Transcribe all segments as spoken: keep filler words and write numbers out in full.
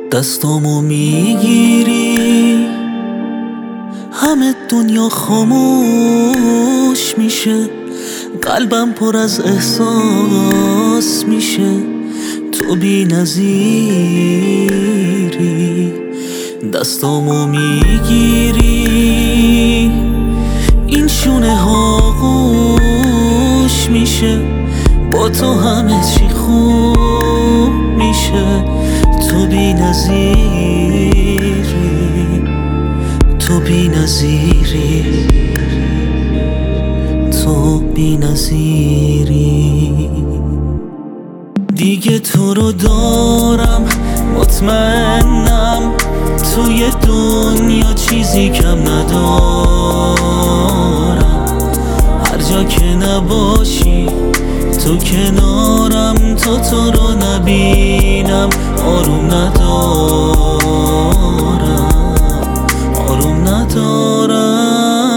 دستامو میگیری همه دنیا خاموش میشه، قلبم پر از احساس میشه. تو بی نظیری، دستامو میگیری این شونه ها گوش میشه، با تو همه چی خوب میشه. تو بی نظیری، تو بی نظیری، تو بی نظیری. دیگه تو رو دارم، مطمئنم توی دنیا چیزی کم ندارم. هر جا که نباشی تو کنارم، تا تو رو نبینم آروم ندارم، آروم ندارم.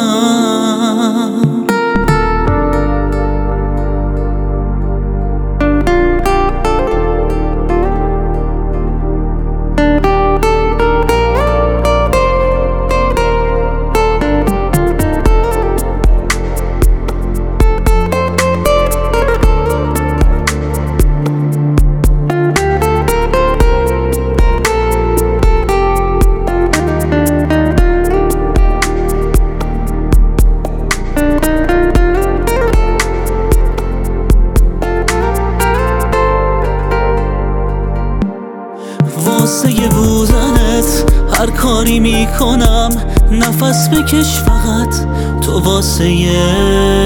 واسه یه بودنت هر کاری میکنم، نفس بکش فقط تو واسه یه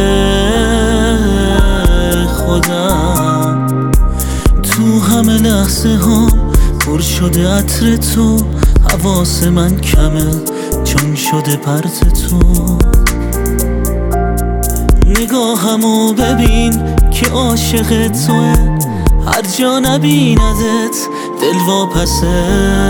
خودم. تو همه لحظه هم پر شده عطر تو، حواس من کمه چون شده پرت تو. نگاهمو ببین که عاشق توه، هر جا نبیندت دل واپسه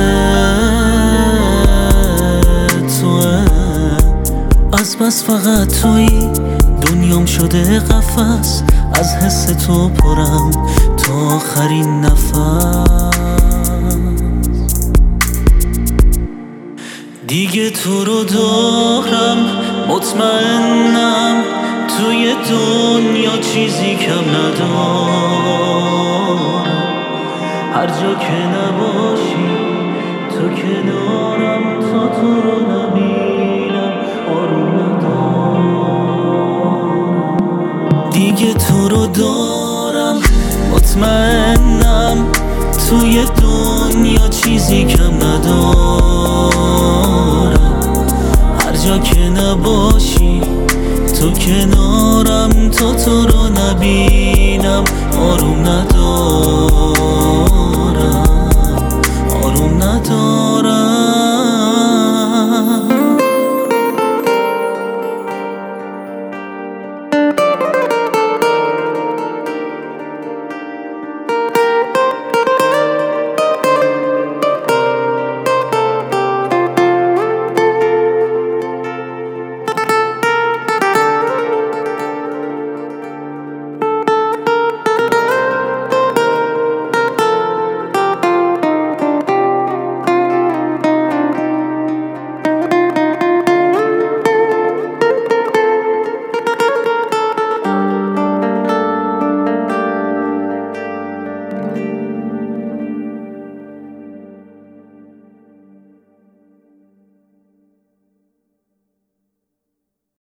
توه. از بس فقط تویی دنیام شده قفس، از حس تو پرم تا آخرین نفس. دیگه تو رو دارم، مطمئنم توی دنیا چیزی کم ندارم. هر جا که نباشی تو کنارم، تا تو رو نبینم آروم ندارم. دیگه تو رو دارم، مطمئنم توی دنیا چیزی کم ندارم. هر جا که نباشی تو کنارم، تا تو رو نبینم آروم ندارم.